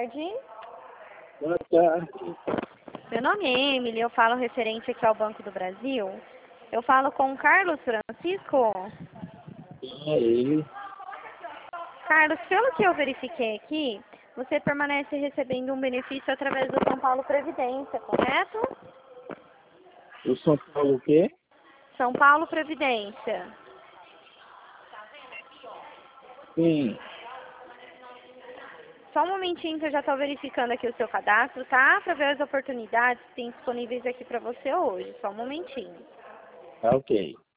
tarde. Boa tarde. Meu nome é Emily, eu falo referente aqui ao Banco do Brasil. Eu falo com o Carlos Francisco. Quem é ele? Carlos, pelo que eu verifiquei aqui, você permanece recebendo um benefício através do São Paulo Previdência, correto? O São Paulo o quê? São Paulo Previdência. Sim. Só um momentinho que eu já estou verificando aqui o seu cadastro, tá? Para ver as oportunidades que tem disponíveis aqui para você hoje. Só um momentinho. Tá ok.